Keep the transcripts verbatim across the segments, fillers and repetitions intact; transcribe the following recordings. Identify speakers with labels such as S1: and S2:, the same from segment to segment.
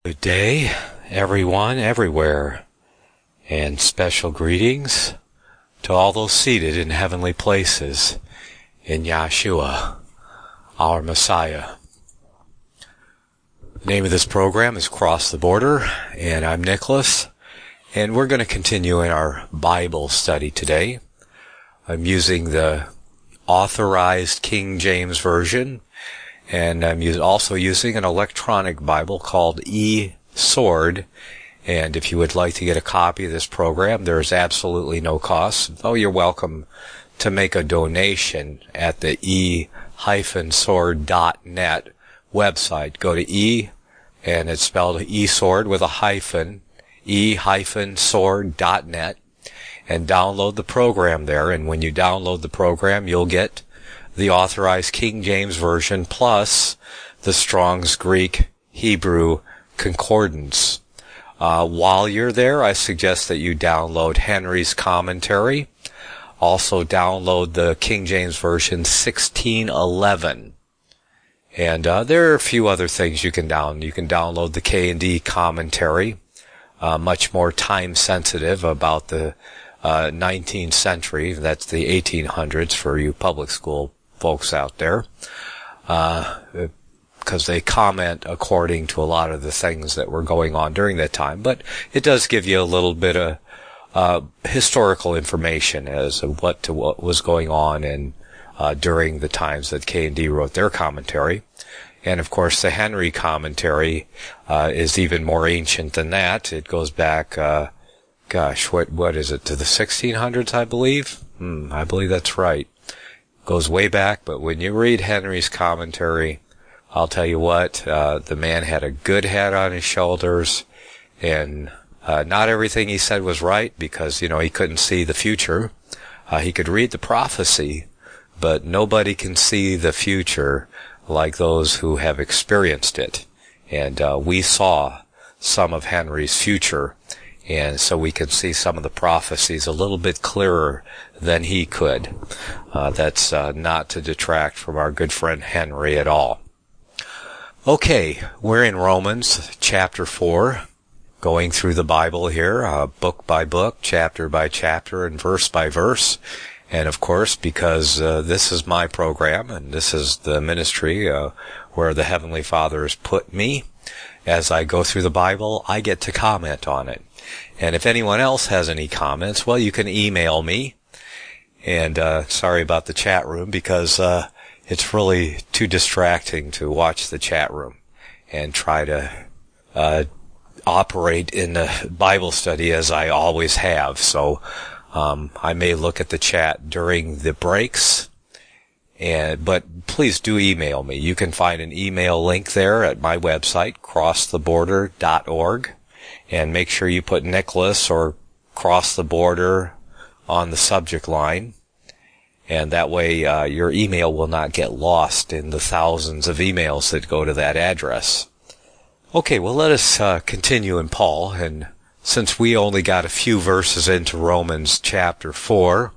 S1: Good day, everyone, everywhere, and special greetings to all those seated in heavenly places in Yahshua, our Messiah. The name of this program is Cross the Border, and I'm Nicholas, and we're going to continue in our Bible study today. I'm using the Authorized King James Version, and I'm also using an electronic Bible called eSword. And if you would like to get a copy of this program, there's absolutely no cost, though you're welcome to make a donation at the e dash sword dot net website. Go to E, and it's spelled eSword with a hyphen, e dash sword dot net, and download the program there. And when you download the program, you'll get the Authorized King James Version plus the Strong's Greek Hebrew Concordance. Uh, while you're there, I suggest that you download Henry's commentary. Also download the King James Version sixteen eleven. And uh, there are a few other things you can download. You can download the K and D commentary, uh, much more time sensitive about the uh, nineteenth century. That's the eighteen hundreds for you public school folks out there, uh, because they comment according to a lot of the things that were going on during that time. But it does give you a little bit of uh, historical information as to what to what was going on in uh, during the times that K and D wrote their commentary. And of course, the Henry commentary uh, is even more ancient than that. It goes back, uh, gosh, what what is it, to the sixteen hundreds, I believe? Hmm, I believe that's right. Goes way back, but when you read Henry's commentary, I'll tell you what, uh, the man had a good head on his shoulders, and uh, not everything he said was right because, you know, he couldn't see the future. Uh, he could read the prophecy, but nobody can see the future like those who have experienced it. And uh, we saw some of Henry's future, and so we can see some of the prophecies a little bit clearer than he could. Uh, that's uh, not to detract from our good friend Henry at all. Okay, we're in Romans chapter four, going through the Bible here, uh, book by book, chapter by chapter, and verse by verse. And of course, because uh, this is my program, and this is the ministry uh, where the Heavenly Father has put me, as I go through the Bible, I get to comment on it. And if anyone else has any comments, well, you can email me. And uh sorry about the chat room, because uh it's really too distracting to watch the chat room and try to uh operate in the Bible study as I always have. So um I may look at the chat during the breaks, and but please do email me. You can find an email link there at my website, cross the border dot org. And make sure you put Nicholas or Cross the Border on the subject line. And that way uh, your email will not get lost in the thousands of emails that go to that address. Okay, well, let us uh, continue in Paul. And since we only got a few verses into Romans chapter four,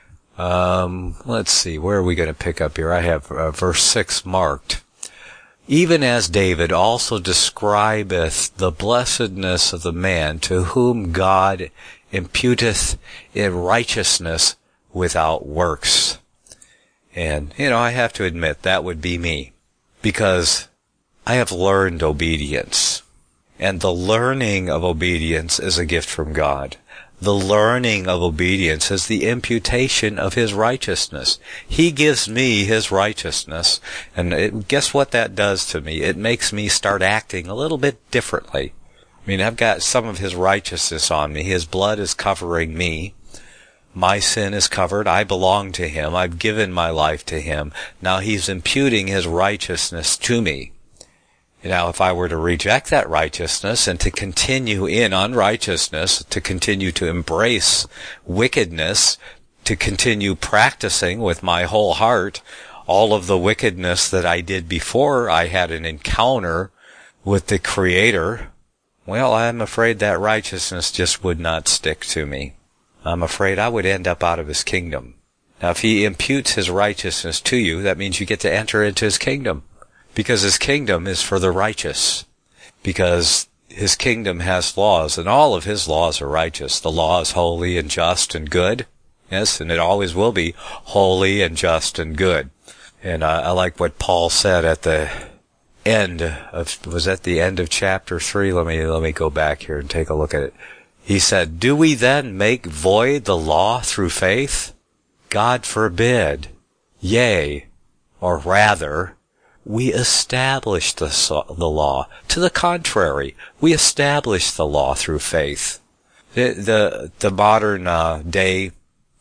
S1: um, let's see, where are we going to pick up here? I have uh, verse six marked. Even as David also describeth the blessedness of the man to whom God imputeth in righteousness without works. And, you know, I have to admit that would be me, because I have learned obedience. And the learning of obedience is a gift from God. The learning of obedience is the imputation of His righteousness. He gives me His righteousness, and it, guess what that does to me? It makes me start acting a little bit differently. I mean, I've got some of His righteousness on me. His blood is covering me. My sin is covered. I belong to Him. I've given my life to Him. Now He's imputing His righteousness to me. Now, if I were to reject that righteousness and to continue in unrighteousness, to continue to embrace wickedness, to continue practicing with my whole heart all of the wickedness that I did before I had an encounter with the Creator, well, I'm afraid that righteousness just would not stick to me. I'm afraid I would end up out of His kingdom. Now, if He imputes His righteousness to you, that means you get to enter into His kingdom. Because His kingdom is for the righteous. Because his kingdom has laws, and all of his laws are righteous. The law is holy and just and good. Yes, and it always will be holy and just and good. And uh, I like what Paul said at the end of, was that the end of chapter three? Let me, let me go back here and take a look at it. He said, do we then make void the law through faith? God forbid. Yea, or rather, we establish the, the law. To the contrary, we establish the law through faith. The, the, the modern uh, day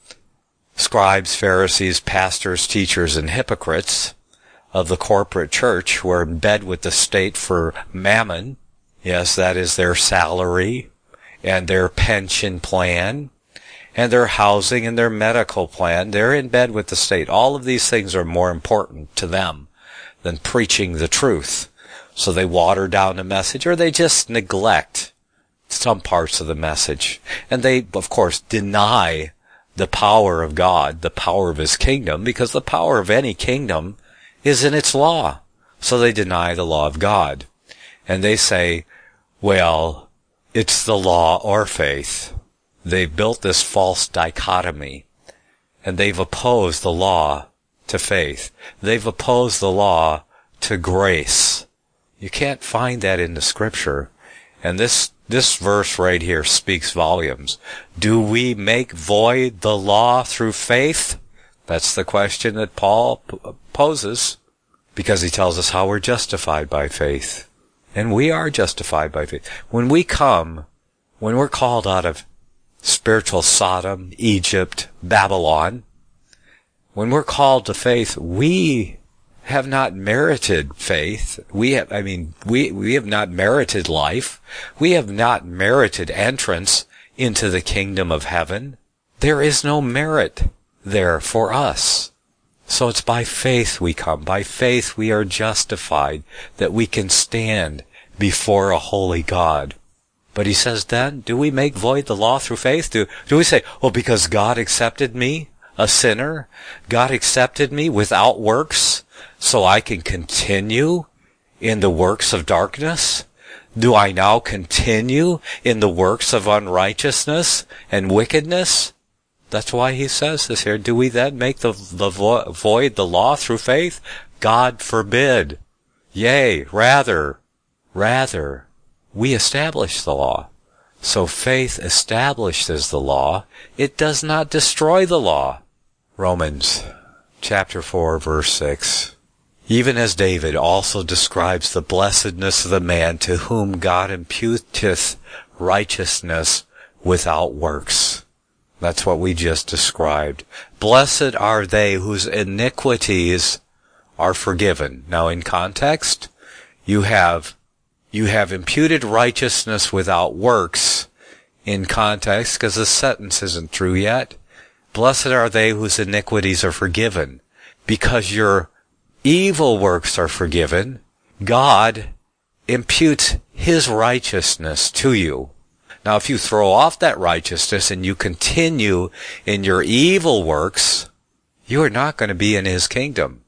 S1: scribes, Pharisees, pastors, teachers, and hypocrites of the corporate church were in bed with the state for mammon. Yes, that is their salary and their pension plan and their housing and their medical plan. They're in bed with the state. All of these things are more important to them than preaching the truth. So they water down the message, or they just neglect some parts of the message. And they, of course, deny the power of God, the power of his kingdom, because the power of any kingdom is in its law. So they deny the law of God. And they say, well, it's the law or faith. They've built this false dichotomy, and they've opposed the law to faith. They've opposed the law to grace. You can't find that in the scripture. And this This verse right here speaks volumes. Do we make void the law through faith? That's the question that Paul p- poses, because he tells us how we're justified by faith. And we are justified by faith. When we come, when we're called out of spiritual Sodom, Egypt, Babylon, when we're called to faith, we have not merited faith. We have, I mean, we, we have not merited life. We have not merited entrance into the kingdom of heaven. There is no merit there for us. So it's by faith we come. By faith we are justified, that we can stand before a holy God. But he says then, do we make void the law through faith? Do, do we say, well, because God accepted me, a sinner, God accepted me without works, so I can continue in the works of darkness? Do I now continue in the works of unrighteousness and wickedness? That's why he says this here. Do we then make the, the vo- void the law through faith? God forbid. Yea, rather, rather, we establish the law. So faith establishes the law. It does not destroy the law. Romans chapter four, verse six. Even as David also describes the blessedness of the man to whom God imputeth righteousness without works. That's what we just described. Blessed are they whose iniquities are forgiven. Now in context, you have, you have imputed righteousness without works in context, because the sentence isn't true yet. Blessed are they whose iniquities are forgiven, because your evil works are forgiven. God imputes his righteousness to you. Now, if you throw off that righteousness and you continue in your evil works, you are not going to be in his kingdom.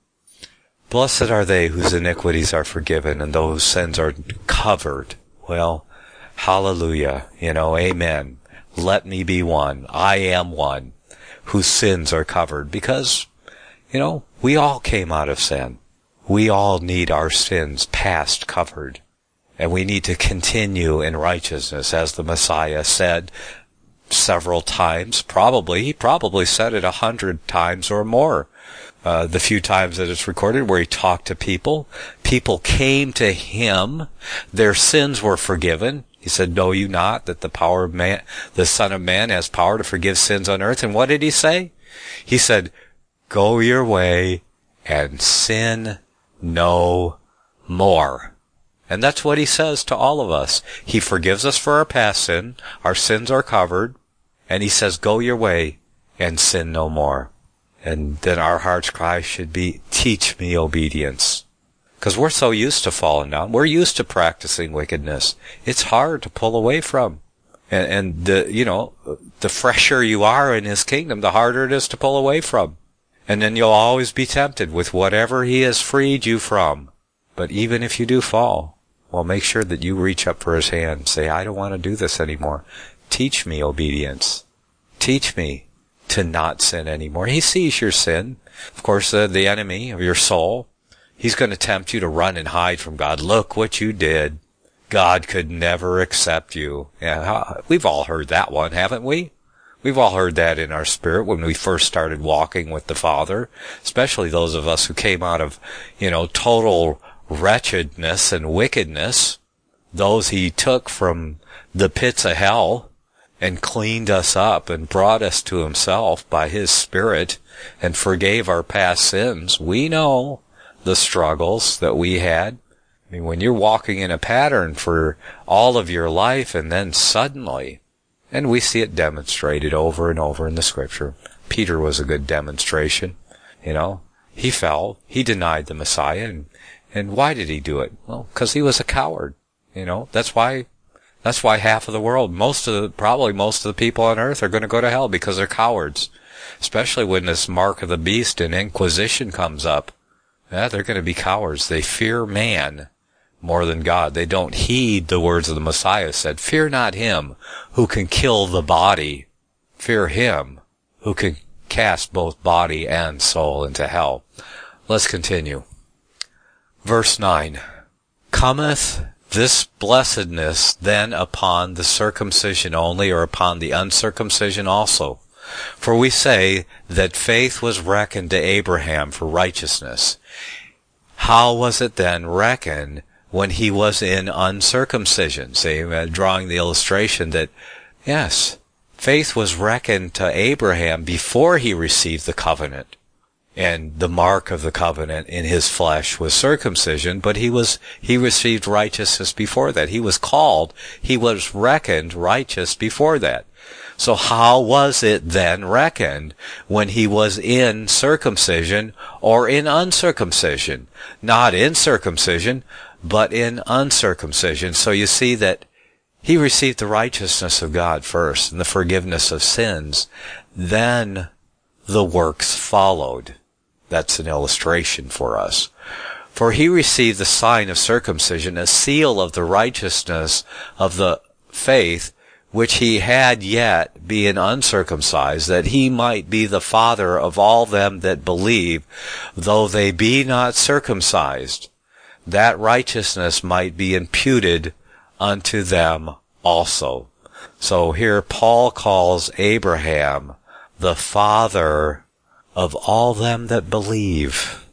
S1: Blessed are they whose iniquities are forgiven and those sins are covered. Well, hallelujah, you know, amen. Let me be one. I am one whose sins are covered, because, you know, we all came out of sin. We all need our sins past covered. And we need to continue in righteousness, as the Messiah said several times. Probably, he probably said it a hundred times or more. Uh, the few times that it's recorded where he talked to people. People came to him. Their sins were forgiven. He said, know you not that the power of man, the Son of Man has power to forgive sins on earth? And what did he say? He said, go your way and sin no more. And that's what he says to all of us. He forgives us for our past sin. Our sins are covered. And he says, go your way and sin no more. And then our heart's cry should be, teach me obedience. Because we're so used to falling down. We're used to practicing wickedness. It's hard to pull away from. And, and the, you know, the fresher you are in his kingdom, the harder it is to pull away from. And then you'll always be tempted with whatever he has freed you from. But even if you do fall, Well, make sure that you reach up for his hand and say, I don't want to do this anymore. Teach me obedience. Teach me to not sin anymore. He sees your sin. Of course, uh, the enemy of your soul, he's going to tempt you to run and hide from God. Look what you did. God could never accept you. Yeah, we've all heard that one, haven't we? We've all heard that in our spirit when we first started walking with the Father, especially those of us who came out of, you know, total wretchedness and wickedness. Those he took from the pits of hell and cleaned us up and brought us to himself by his Spirit and forgave our past sins. We know the struggles that we had. I mean, when you're walking in a pattern for all of your life and then suddenly, and we see it demonstrated over and over in the Scripture. Peter was a good demonstration. You know, he fell, he denied the Messiah, and, and why did he do it? Well, because he was a coward. You know, that's why That's why half of the world, most of the, probably most of the people on earth are going to go to hell because they're cowards. Especially when this mark of the beast and Inquisition comes up. Yeah, they're going to be cowards. They fear man more than God. They don't heed the words of the Messiah said, fear not him who can kill the body. Fear him who can cast both body and soul into hell. Let's continue. Verse nine. Cometh this blessedness then upon the circumcision only, or upon the uncircumcision also? For we say that faith was reckoned to Abraham for righteousness. How was it then reckoned when he was in uncircumcision? See, drawing the illustration that, yes, faith was reckoned to Abraham before he received the covenant. And the mark of the covenant in his flesh was circumcision, but he was, he received righteousness before that. He was called, he was reckoned righteous before that. So how was it then reckoned when he was in circumcision or in uncircumcision? Not in circumcision, but in uncircumcision. So you see that he received the righteousness of God first and the forgiveness of sins. Then the works followed. That's an illustration for us. For he received the sign of circumcision, a seal of the righteousness of the faith, which he had yet being uncircumcised, that he might be the father of all them that believe, though they be not circumcised, that righteousness might be imputed unto them also. So here Paul calls Abraham the father of all them that believe.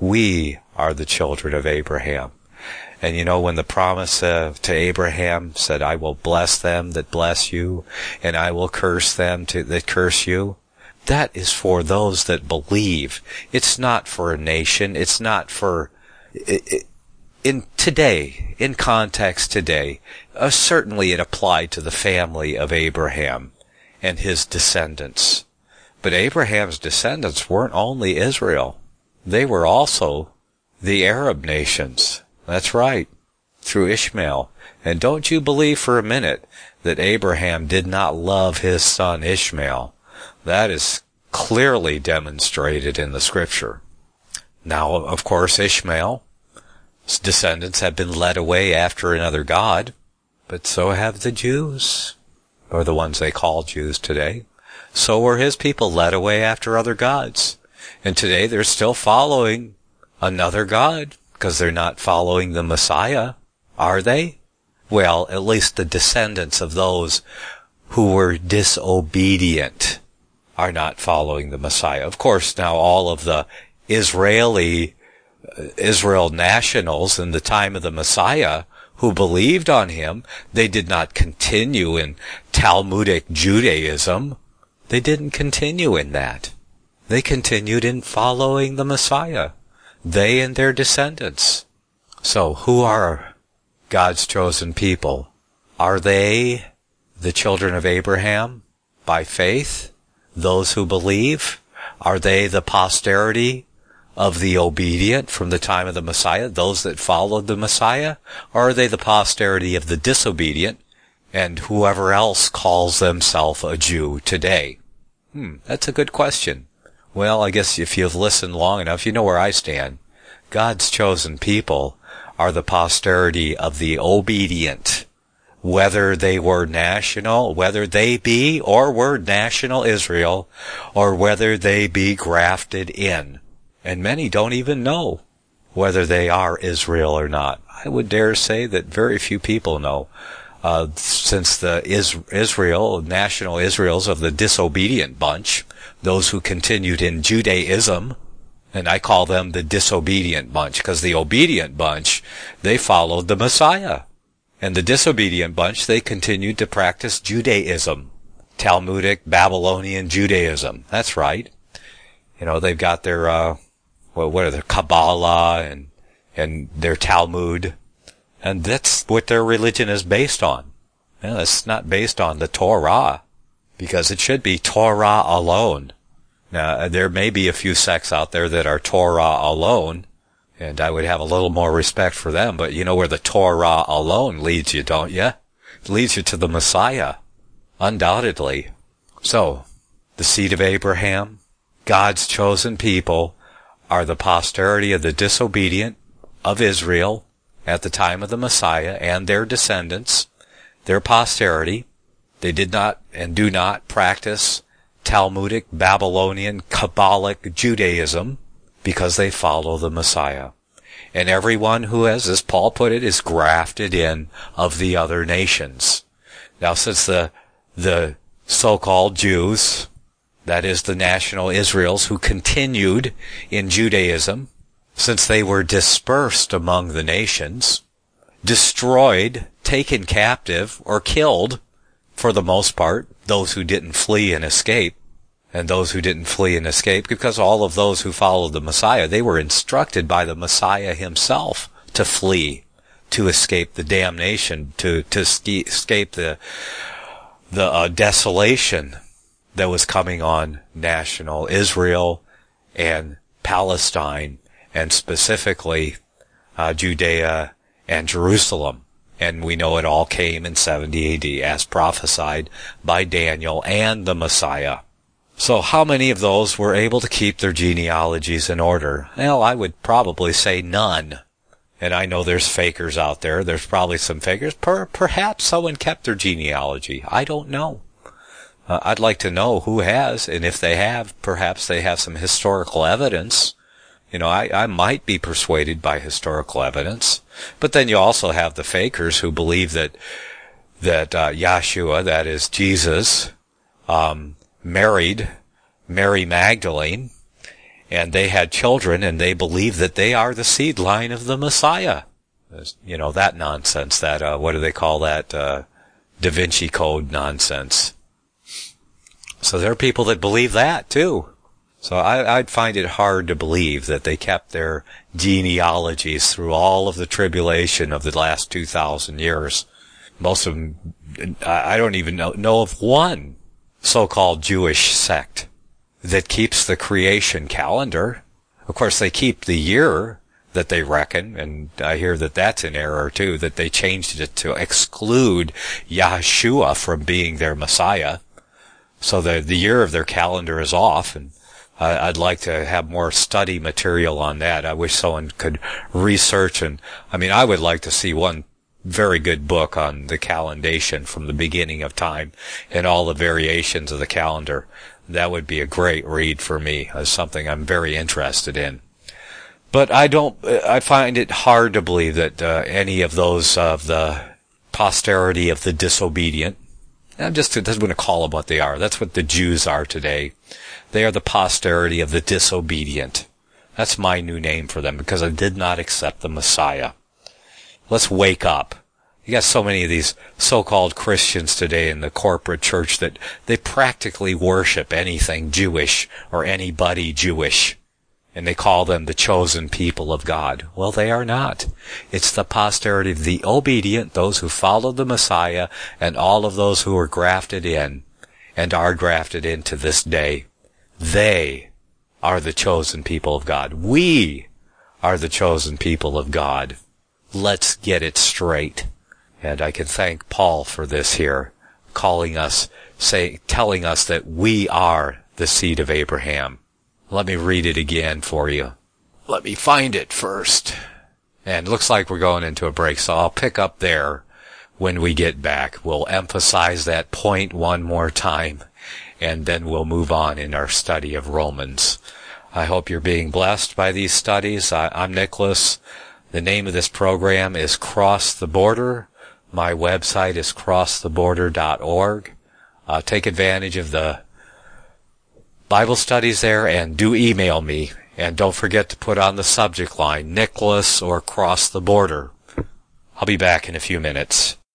S1: We are the children of Abraham. And you know, when the promise uh, to Abraham said, I will bless them that bless you, and I will curse them to, that curse you, that is for those that believe. It's not for a nation. It's not for, it, it, in today, in context today, uh, certainly it applied to the family of Abraham and his descendants. But Abraham's descendants weren't only Israel. They were also the Arab nations. That's right, through Ishmael. And don't you believe for a minute that Abraham did not love his son Ishmael. That is clearly demonstrated in the Scripture. Now, of course, Ishmael's descendants have been led away after another god, but so have the Jews, or the ones they call Jews today. So were his people led away after other gods. And today they're still following another god, because they're not following the Messiah, are they? Well, at least the descendants of those who were disobedient are not following the Messiah. Of course, now all of the Israeli, uh, Israel nationals in the time of the Messiah who believed on him, they did not continue in Talmudic Judaism. They didn't continue in that. They continued in following the Messiah. They and their descendants. So who are God's chosen people? Are they the children of Abraham by faith? Those who believe? Are they the posterity of the obedient from the time of the Messiah? Those that followed the Messiah? Or are they the posterity of the disobedient and whoever else calls themselves a Jew today? Hmm, that's a good question. Well, I guess if you've listened long enough, you know where I stand. God's chosen people are the posterity of the obedient, whether they were national, whether they be or were national Israel, or whether they be grafted in. And many don't even know whether they are Israel or not. I would dare say that very few people know. Uh, since the Is- Israel, national Israels of the disobedient bunch, those who continued in Judaism, and I call them the disobedient bunch, because the obedient bunch, they followed the Messiah. And the disobedient bunch, they continued to practice Judaism, Talmudic, Babylonian Judaism. That's right. You know, they've got their, uh, well, what are the Kabbalah and, and their Talmud. And that's what their religion is based on. And it's not based on the Torah, because it should be Torah alone. Now, there may be a few sects out there that are Torah alone, and I would have a little more respect for them, but you know where the Torah alone leads you, don't you? It leads you to the Messiah, undoubtedly. So, the seed of Abraham, God's chosen people, are the posterity of the disobedient of Israel at the time of the Messiah, and their descendants, their posterity. They did not and do not practice Talmudic, Babylonian, Kabbalic Judaism, because they follow the Messiah. And everyone who has, as Paul put it, is grafted in of the other nations. Now, since the the so-called Jews, that is the national Israels who continued in Judaism, since they were dispersed among the nations, destroyed, taken captive, or killed, for the most part, those who didn't flee and escape, and those who didn't flee and escape, because all of those who followed the Messiah, they were instructed by the Messiah himself to flee, to escape the damnation, to, to escape the, the uh, desolation that was coming on national Israel and Palestine, and specifically uh, Judea and Jerusalem. And we know it all came in seventy A D as prophesied by Daniel and the Messiah. So how many of those were able to keep their genealogies in order? Well, I would probably say none. And I know there's fakers out there. There's probably some fakers. Per- perhaps someone kept their genealogy. I don't know. Uh, I'd like to know who has, and if they have, perhaps they have some historical evidence. You know, I, I might be persuaded by historical evidence. But then you also have the fakers who believe that, that, uh, Yahshua, that is Jesus, um, married Mary Magdalene, and they had children, and they believe that they are the seed line of the Messiah. You know, that nonsense, that, uh, what do they call that, uh, Da Vinci Code nonsense. So there are people that believe that, too. So I, I'd find it hard to believe that they kept their genealogies through all of the tribulation of the last two thousand years. Most of them, I don't even know, know of one so-called Jewish sect that keeps the creation calendar. Of course, they keep the year that they reckon, and I hear that that's an error too, that they changed it to exclude Yahshua from being their Messiah. So the, the year of their calendar is off, and I'd like to have more study material on that. I wish someone could research, and I mean, I would like to see one very good book on the calendation from the beginning of time and all the variations of the calendar. That would be a great read for me, as something I'm very interested in. But I don't, I find it hard to believe that uh, any of those of the posterity of the disobedient, I'm just going to call them what they are. That's what the Jews are today. They are the posterity of the disobedient. That's my new name for them, because I did not accept the Messiah. Let's wake up. You got so many of these so-called Christians today in the corporate church that they practically worship anything Jewish or anybody Jewish. And they call them the chosen people of God. Well, they are not. It's the posterity of the obedient, those who followed the Messiah, and all of those who were grafted in and are grafted in to this day. They are the chosen people of God. We are the chosen people of God. Let's get it straight. And I can thank Paul for this here, calling us, say, telling us that we are the seed of Abraham. Let me read it again for you. Let me find it first. And it looks like we're going into a break, so I'll pick up there when we get back. We'll emphasize that point one more time, and then we'll move on in our study of Romans. I hope you're being blessed by these studies. I, I'm Nicholas. The name of this program is Cross the Border. My website is cross the border dot org. Uh, take advantage of the Bible studies there, and do email me. And don't forget to put on the subject line, Nicholas or Cross the Border. I'll be back in a few minutes.